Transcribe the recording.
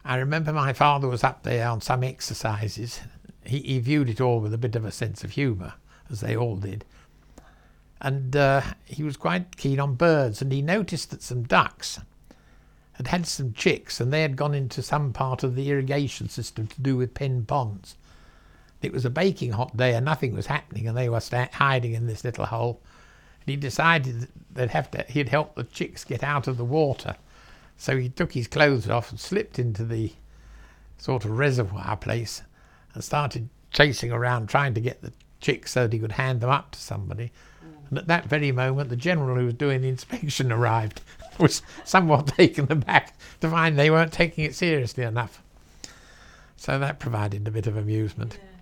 I remember my father was up there on some exercises. He viewed it all with a bit of a sense of humour, as they all did. And he was quite keen on birds, and he noticed that some ducks had had some chicks, and they had gone into some part of the irrigation system to do with pen ponds. It was a baking hot day and nothing was happening, and they were hiding in this little hole. And he decided that he'd help the chicks get out of the water. So he took his clothes off and slipped into the sort of reservoir place and started chasing around trying to get the chicks so that he could hand them up to somebody. And at that very moment, the general who was doing the inspection arrived, was somewhat taken aback to find they weren't taking it seriously enough. So that provided a bit of amusement. Yeah.